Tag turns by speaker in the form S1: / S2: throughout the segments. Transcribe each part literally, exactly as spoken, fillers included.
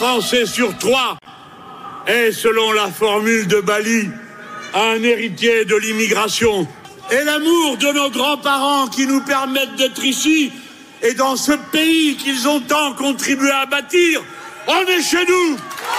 S1: Français sur trois est, selon la formule de Bali, un héritier de l'immigration. Et l'amour de nos grands-parents qui nous permettent d'être ici et dans ce pays qu'ils ont tant contribué à bâtir, on est chez nous.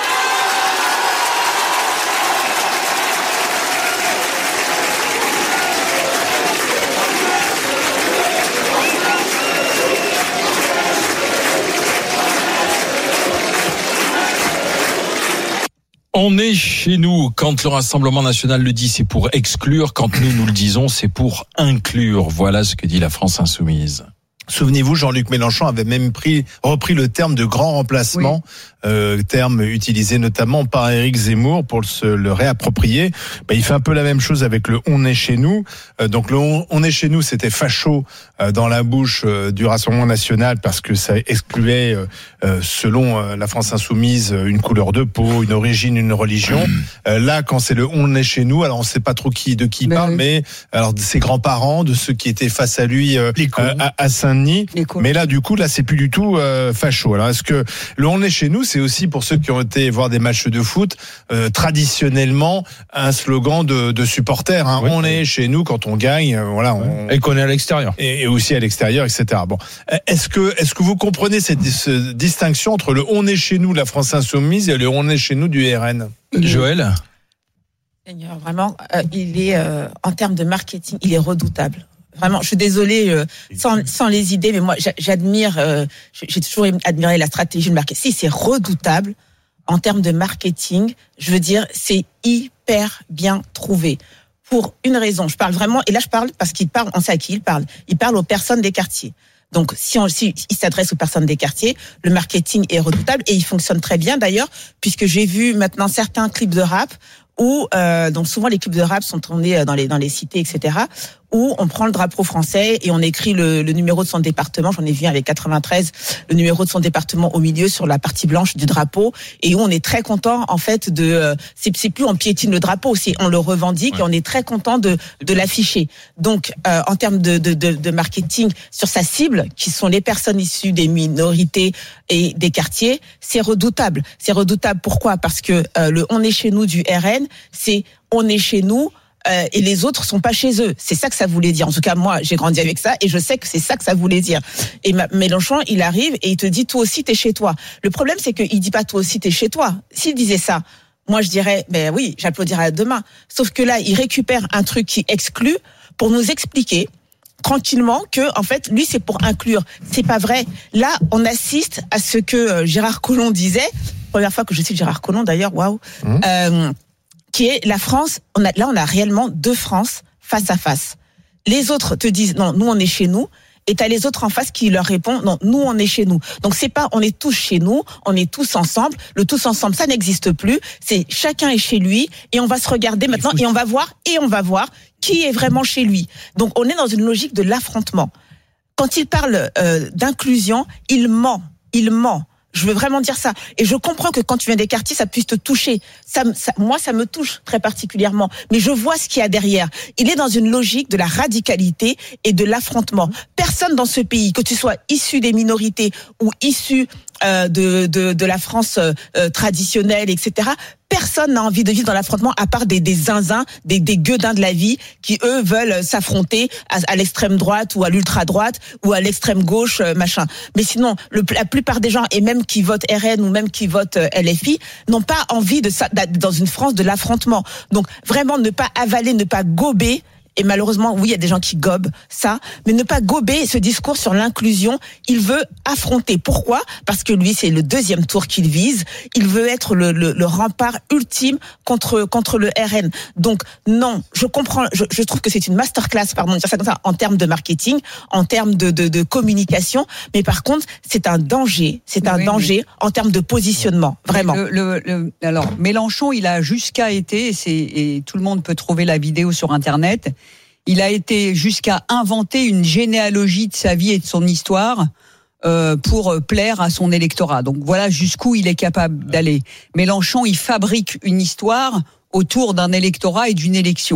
S2: On est chez nous. Quand le Rassemblement national le dit, c'est pour exclure. Quand nous, nous le disons, c'est pour inclure. Voilà ce que dit la France insoumise.
S3: Souvenez-vous, Jean-Luc Mélenchon avait même pris, repris le terme de grand remplacement, oui. euh, terme utilisé notamment par Éric Zemmour pour se le réapproprier. Ben, il fait un peu la même chose avec le « on est chez nous ». Euh, donc le on, « on est chez nous », c'était facho euh, dans la bouche euh, du Rassemblement national parce que ça excluait, euh, selon euh, la France insoumise, une couleur de peau, une origine, une religion. Euh, là, quand c'est le « on est chez nous », alors on ne sait pas trop qui de qui il parle, oui. mais alors de ses grands-parents, de ceux qui étaient face à lui euh, euh, à, à Saint mais là, du coup, là, c'est plus du tout euh, facho. Alors, est-ce que le on est chez nous, c'est aussi pour ceux qui ont été voir des matchs de foot, euh, traditionnellement un slogan de, de supporters. Hein. Oui, on oui. est chez nous quand on gagne, euh, voilà. On,
S2: et qu'on est à l'extérieur.
S3: Et, et aussi à l'extérieur, et cetera. Bon, est-ce que est-ce que vous comprenez cette, cette distinction entre le on est chez nous, la France insoumise, et le on est chez nous du R N?
S2: Joël.
S4: Seigneur, vraiment, euh, il est euh, en termes de marketing, il est redoutable. Vraiment, je suis désolée, euh, sans, sans les idées, mais moi, j'admire, euh, j'ai toujours admiré la stratégie de marketing. Si, c'est redoutable en termes de marketing. Je veux dire, c'est hyper bien trouvé. Pour une raison, je parle vraiment, et là je parle parce qu'il parle, on sait à qui il parle. Il parle aux personnes des quartiers. Donc, si on, si il s'adresse aux personnes des quartiers, le marketing est redoutable et il fonctionne très bien d'ailleurs, puisque j'ai vu maintenant certains clips de rap où, euh, donc souvent les clips de rap sont tournés dans les dans les cités, et cetera, où on prend le drapeau français et on écrit le, le numéro de son département. J'en ai vu avec quatre-vingt-treize, le numéro de son département au milieu sur la partie blanche du drapeau, et où on est très content en fait de. Euh, c'est, c'est plus on piétine le drapeau, c'est on le revendique, ouais. Et on est très content de de l'afficher. Donc euh, en termes de, de de de marketing sur sa cible, qui sont les personnes issues des minorités et des quartiers, c'est redoutable. C'est redoutable. Pourquoi ? Parce que euh, le on est chez nous du R N, c'est on est chez nous. Euh, et les autres sont pas chez eux. C'est ça que ça voulait dire. En tout cas, moi, j'ai grandi avec ça et je sais que c'est ça que ça voulait dire. Et ma, Mélenchon, il arrive et il te dit, toi aussi, t'es chez toi. Le problème, c'est qu'il dit pas, toi aussi, t'es chez toi. S'il disait ça, moi, je dirais, ben oui, j'applaudirais demain. Sauf que là, il récupère un truc qui exclut pour nous expliquer tranquillement que, en fait, lui, c'est pour inclure. C'est pas vrai. Là, on assiste à ce que Gérard Collomb disait. Première fois que je cite Gérard Collomb, d'ailleurs, waouh. Mmh. Euh, qui est la France, on a, là on a réellement deux France face à face. Les autres te disent non, nous on est chez nous, et t'as les autres en face qui leur répondent non, nous on est chez nous. Donc c'est pas on est tous chez nous, on est tous ensemble, le tous ensemble ça n'existe plus, c'est chacun est chez lui, et on va se regarder maintenant, et on va voir, et on va voir qui est vraiment chez lui. Donc on est dans une logique de l'affrontement. Quand il parle euh, d'inclusion, il ment, il ment. Je veux vraiment dire ça. Et je comprends que quand tu viens des quartiers, ça puisse te toucher. Ça, ça, moi, ça me touche très particulièrement. Mais je vois ce qu'il y a derrière. Il est dans une logique de la radicalité et de l'affrontement. Personne dans ce pays, que tu sois issu des minorités ou issu euh, de, de, de la France euh, traditionnelle, et cetera, personne n'a envie de vivre dans l'affrontement à part des, des zinzins, des, des gueudins de la vie qui, eux, veulent s'affronter à, à l'extrême droite ou à l'ultra-droite ou à l'extrême gauche, machin. Mais sinon, le, la plupart des gens, et même qui votent R N ou même qui votent L F I, n'ont pas envie de ça, d'être dans une France de l'affrontement. Donc, vraiment, ne pas avaler, ne pas gober. Et malheureusement, oui, il y a des gens qui gobent ça, mais ne pas gober ce discours sur l'inclusion. Il veut affronter. Pourquoi ? Parce que lui, c'est le deuxième tour qu'il vise. Il veut être le, le, le rempart ultime contre contre le R N. Donc non, je comprends. Je, je trouve que c'est une masterclass, pardon de dire ça comme ça, en termes de marketing, en termes de de, de communication. Mais par contre, c'est un danger. C'est un oui, danger oui. en termes de positionnement, vraiment.
S5: Le, le, le, alors Mélenchon, il a jusqu'à été, c'est, et tout le monde peut trouver la vidéo sur Internet. Il a été jusqu'à inventer une généalogie de sa vie et de son histoire euh, pour plaire à son électorat. Donc voilà jusqu'où il est capable d'aller. Mélenchon, il fabrique une histoire autour d'un électorat et d'une élection.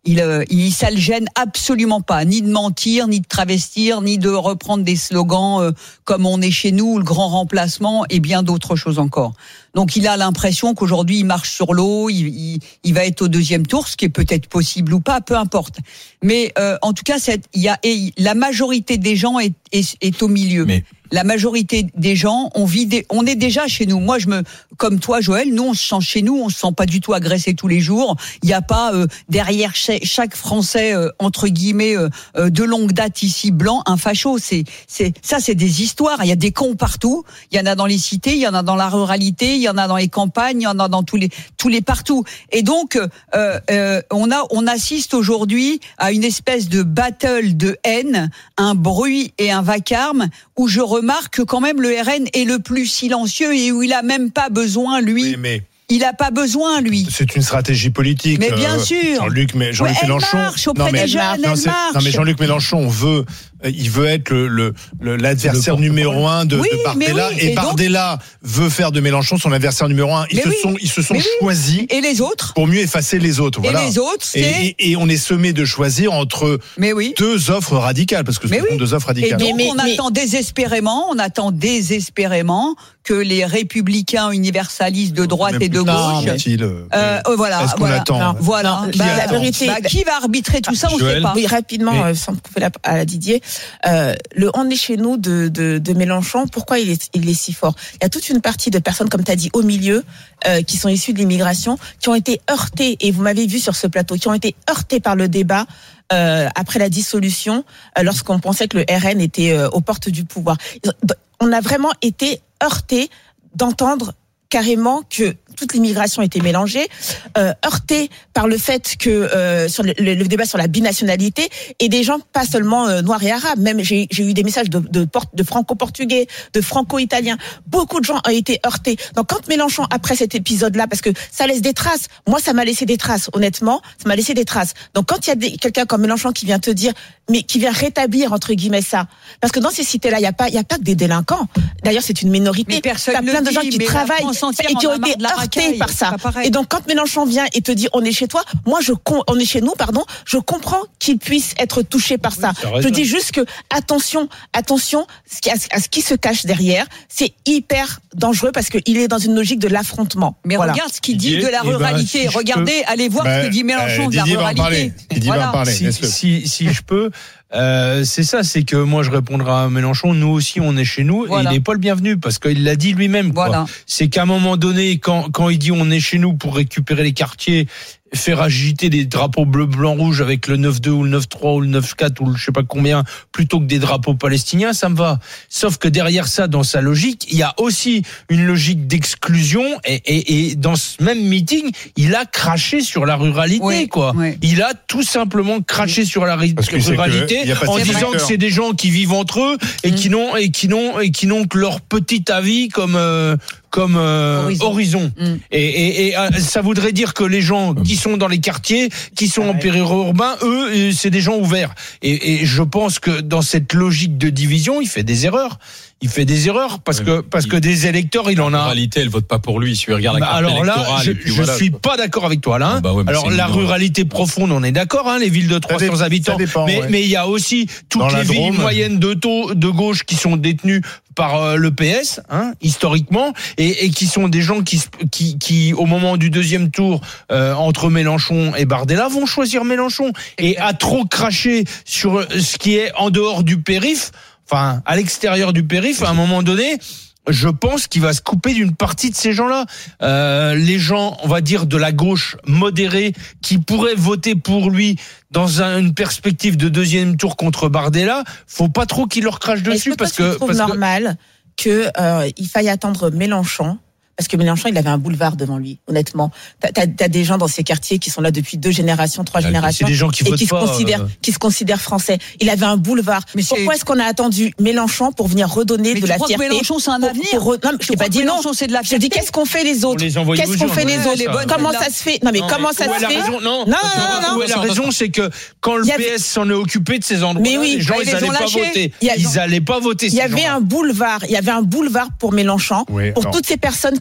S5: Il, euh, il, ça le gêne absolument pas, ni de mentir, ni de travestir, ni de reprendre des slogans euh, comme on est chez nous, le grand remplacement et bien d'autres choses encore. Donc il a l'impression qu'aujourd'hui il marche sur l'eau, il, il, il va être au deuxième tour, ce qui est peut-être possible ou pas, peu importe. Mais euh, en tout cas, cette, il y a, et la majorité des gens est, est, est au milieu. Mais... La majorité des gens, on vit, des, on est déjà chez nous. Moi, je me, comme toi, Joël, nous, on se sent chez nous, on se sent pas du tout agressé tous les jours. Il n'y a pas euh, derrière chaque, chaque Français euh, entre guillemets euh, de longue date ici blanc un facho. C'est, c'est ça, c'est des histoires. Il y a des cons partout. Il y en a dans les cités, il y en a dans la ruralité, il y en a dans les campagnes, il y en a dans tous les, tous les partout. Et donc, euh, euh, on a, on assiste aujourd'hui à une espèce de battle de haine, un bruit et un vacarme où je remarque que quand même le R N est le plus silencieux et où il a même pas besoin, lui.
S3: Oui, mais...
S5: Il n'a pas besoin, lui.
S3: C'est une stratégie politique.
S5: Mais bien
S3: euh,
S5: sûr.
S3: Jean-Luc, mais Jean-Luc
S5: ouais,
S3: Mélenchon.
S5: Elle marche auprès
S3: non, mais,
S5: des jeunes,
S3: non,
S5: elle marche.
S3: Non, mais Jean-Luc Mélenchon veut, il veut être le, le, le l'adversaire
S2: le
S3: numéro un de,
S5: oui,
S3: de Bardella.
S5: Oui,
S3: et,
S5: et
S3: Bardella donc... veut faire de Mélenchon son adversaire numéro un. Ils
S5: mais
S3: se
S5: oui,
S3: sont, ils se sont choisis.
S5: Oui. Et les autres?
S3: Pour mieux effacer les autres. Voilà.
S5: Et les autres, c'est...
S3: Et, et, et on est sommé de choisir entre
S5: mais oui.
S3: deux offres radicales, parce que ce
S5: mais
S3: sont
S5: oui.
S3: deux offres radicales.
S5: Et donc,
S4: mais,
S5: on
S4: mais,
S5: attend désespérément, on attend désespérément que les républicains universalistes de droite et de gauche,
S3: euh,
S5: euh, euh, voilà,
S3: est-ce qu'on
S5: voilà,
S3: attend
S5: non, voilà,
S4: non,
S5: qui,
S4: bah,
S5: la vérité, bah, qui va arbitrer tout ça, on ne sait pas.
S4: Oui, rapidement,
S3: mais...
S4: euh, sans couper la, à la Didier, euh, le on est chez nous de, de, de Mélenchon, pourquoi il est, il est si fort? Il y a toute une partie de personnes, comme tu as dit, au milieu, euh, qui sont issues de l'immigration, qui ont été heurtées, et vous m'avez vu sur ce plateau, qui ont été heurtées par le débat. Euh, après la dissolution, euh, lorsqu'on pensait que le R N était euh, aux portes du pouvoir. On a vraiment été heurtés d'entendre carrément que toute l'immigration était mélangée, euh, heurté par le fait que euh, sur le, le, le débat sur la binationalité et des gens pas seulement euh, noirs et arabes, même j'ai, j'ai eu des messages de, de, de franco-portugais, de franco-italiens, beaucoup de gens ont été heurtés. Donc quand Mélenchon, après cet épisode-là, parce que ça laisse des traces, moi ça m'a laissé des traces, honnêtement, ça m'a laissé des traces. Donc quand il y a des, quelqu'un comme Mélenchon qui vient te dire, mais qui vient rétablir entre guillemets ça, parce que dans ces cités-là, il y a pas, il y a pas que des délinquants. D'ailleurs, c'est une minorité.
S5: Il y a
S4: plein de
S5: dit,
S4: gens qui travaillent et qui ont été heurtés par ça. Et donc, quand Mélenchon vient et te dit on est chez toi, moi je on est chez nous, pardon, je comprends qu'il puisse être touché par ça. Oui, je dis juste que attention, attention à ce qui se cache derrière, c'est hyper dangereux parce qu'il est dans une logique de l'affrontement.
S5: Mais
S4: voilà.
S5: Regarde ce qu'il dit de la ruralité. Ben, si Regardez, peux... allez voir ben, ce que dit Mélenchon euh, de la ruralité.
S3: Didier va en parler.
S6: Si, si, si je peux. Euh, c'est ça, c'est que moi je répondrai à Mélenchon, nous aussi on est chez nous, voilà. Et il n'est pas le bienvenu parce qu'il l'a dit lui-même. Voilà. Quoi. C'est qu'à un moment donné, quand, quand il dit on est chez nous pour récupérer les quartiers, faire agiter des drapeaux bleu, blanc, rouge avec le neuf deux ou le neuf trois ou le neuf quatre ou le je sais pas combien, plutôt que des drapeaux palestiniens, ça me va. Sauf que derrière ça, dans sa logique, il y a aussi une logique d'exclusion et, et, et dans ce même meeting, il a craché sur la ruralité, oui, quoi. Oui. Il a tout simplement craché oui. sur la ri- ruralité en disant que c'est des gens qui vivent entre eux et mmh. qui n'ont et qui n'ont et qui n'ont que leur petit avis comme euh, comme euh, horizon, horizon. Mmh. Et, et, et euh, ça voudrait dire que les gens qui sont dans les quartiers, qui sont ah en ouais. périurbain, eux, c'est des gens ouverts. Et, et je pense que dans cette logique de division, il fait des erreurs. Il fait des erreurs parce que parce que des électeurs, il en a.
S2: La ruralité, elle vote pas pour lui. Si tu regardes la
S6: bah
S2: carte
S6: alors là, je,
S2: et puis
S6: je
S2: voilà,
S6: suis
S2: quoi.
S6: pas d'accord avec toi là. Hein.
S2: Ah bah ouais,
S6: alors la ruralité profonde, on est d'accord. Hein, les villes de trois cents habitants,
S3: dépend,
S6: mais
S3: ouais.
S6: mais il y a aussi toutes dans les villes moyennes de taux de gauche qui sont détenues par euh, le P S, hein, historiquement, et, et qui sont des gens qui, qui, qui, au moment du deuxième tour, euh, entre Mélenchon et Bardella, vont choisir Mélenchon. Et à trop cracher sur ce qui est en dehors du périph', enfin, à l'extérieur du périph', à un moment donné, je pense qu'il va se couper d'une partie de ces gens-là. Euh, les gens, on va dire, de la gauche modérée, qui pourraient voter pour lui dans un, une perspective de deuxième tour contre Bardella, faut pas trop qu'il leur crache dessus.
S4: Est-ce que
S6: parce
S4: toi,
S6: que
S4: tu trouves
S6: parce
S4: normal que, que euh, il faille attendre Mélenchon? Parce que Mélenchon, il avait un boulevard devant lui, honnêtement. T'as, t'as, t'as des gens dans ces quartiers qui sont là depuis deux générations, trois
S6: là,
S4: générations.
S6: C'est des gens qui
S4: et
S6: votent
S4: qui
S6: pas,
S4: se considèrent, euh... qui se considèrent français. Il avait un boulevard. Mais Pourquoi c'est... est-ce qu'on a attendu Mélenchon pour venir redonner
S5: mais
S4: de la fierté?
S5: Mais Mélenchon, c'est un
S4: pour,
S5: avenir.
S4: Pour, pour, non, je t'ai pas dit non.
S5: C'est de la
S4: je dis qu'est-ce qu'on fait les autres?
S6: Les
S4: qu'est-ce qu'on fait les autres?
S6: les bonnes,
S4: comment ça se fait? Non, mais non, comment mais ça se fait?
S6: Raison, non,
S4: non, non, non, non.
S6: Où est la raison, c'est que quand le P S s'en est occupé de ces endroits-là, les gens, ils n'allaient pas voter. Ils n'allaient pas voter.
S4: Il y avait un boulevard. Il y avait un boulevard pour Mélenchon, pour toutes ces personnes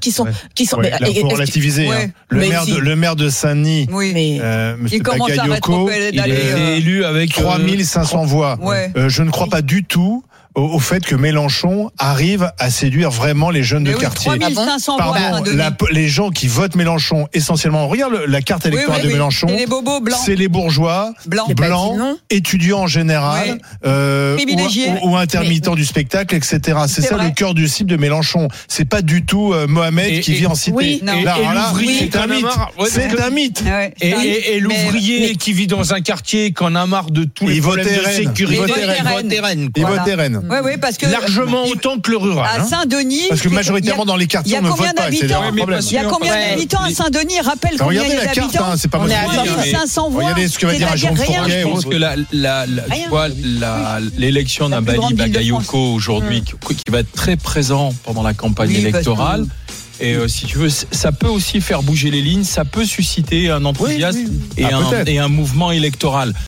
S4: qui sont,
S3: ouais.
S4: qui sont.
S3: Ouais,
S4: mais,
S3: là, faut relativiser.
S5: ouais.
S3: Hein. Le
S4: Mais
S3: maire
S4: si.
S3: de le maire de Saint-Denis,
S5: Oui.
S4: Mais
S3: euh,
S5: Il
S3: Monsieur
S5: commence à
S3: Bakayoko,
S5: rétro-
S3: il
S5: d'aller,
S3: est
S5: euh,
S6: élu avec
S3: trois mille cinq cents voix.
S5: Ouais.
S3: Euh, je ne crois pas du tout au, au fait que Mélenchon arrive à séduire vraiment les jeunes
S5: Mais
S3: de
S5: oui,
S3: quartier.
S5: trois mille cinq cents voix à
S3: Pardon,
S5: Saint-Denis.
S3: la, les gens qui votent Mélenchon essentiellement, regarde le- la carte
S5: Oui,
S3: électorale
S5: oui,
S3: de
S5: oui.
S3: Mélenchon.
S5: C'est les bobos blancs.
S3: C'est les bourgeois,
S5: Blancs.
S4: J'ai pas dit
S3: blancs,
S4: non.
S3: étudiants en général,
S5: Ouais.
S3: euh,
S5: Privilégiés.
S3: ou, ou intermittents du spectacle, et cetera. C'est
S5: C'est
S3: ça
S5: vrai.
S3: le cœur du cible de Mélenchon. C'est pas du tout euh, Mohamed
S6: Et-
S3: qui
S6: et-
S3: vit en cité.
S4: Oui,
S5: non.
S6: Et,
S3: Là,
S6: et
S3: alors là,
S6: l'ouvrier
S3: c'est
S6: qui en
S3: un
S6: a
S3: mythe.
S6: marre. Ouais,
S3: C'est
S6: parce que-
S3: un mythe.
S5: Ouais,
S6: Et,
S5: ça,
S6: et, et l'ouvrier
S5: mais-
S6: qui vit dans un quartier, qui en a marre de tous les
S3: Il vote
S6: problèmes de
S3: R N.
S6: sécurité,
S3: Il vote
S5: R N.
S6: il vote R N,
S3: Il
S6: quoi.
S3: vote R N.
S5: Ouais, ouais, parce que
S6: Largement autant que le rural.
S5: à
S6: hein.
S5: Saint-Denis,
S3: Parce que
S5: c'est-
S3: majoritairement
S5: il y a-
S3: dans les
S5: il y
S3: quartiers,
S5: a
S3: on ne
S5: combien
S3: vote pas. C'est
S5: d'habitants
S3: un problème.
S5: Il y a combien
S2: Ouais.
S5: d'habitants à Saint-Denis? Rappelle combien il y
S3: Regardez
S5: a
S3: la carte,
S5: d'habitants.
S3: hein, c'est pas
S4: On est à
S3: votre
S5: trois
S3: avis,
S5: mille
S3: hein.
S5: cinq cents voix.
S3: Regardez ce que va dire un
S5: C'est-à-dire
S3: Jean
S5: rien.
S3: Fournier.
S2: Je pense que la, la, la,
S5: Rien.
S2: tu vois, la, l'élection
S5: La
S2: d'un
S5: plus
S2: Bali
S5: grande ville de
S2: Bagayoko
S5: France.
S2: aujourd'hui, qui, qui va être très présent pendant la campagne
S5: Oui, parce que-
S2: électorale. Et euh, si tu veux, c- ça peut aussi faire bouger les lignes, ça peut susciter un enthousiasme
S3: Oui, oui, oui.
S2: Et,
S3: Ah,
S2: un,
S3: peut-être.
S2: et un mouvement électoral.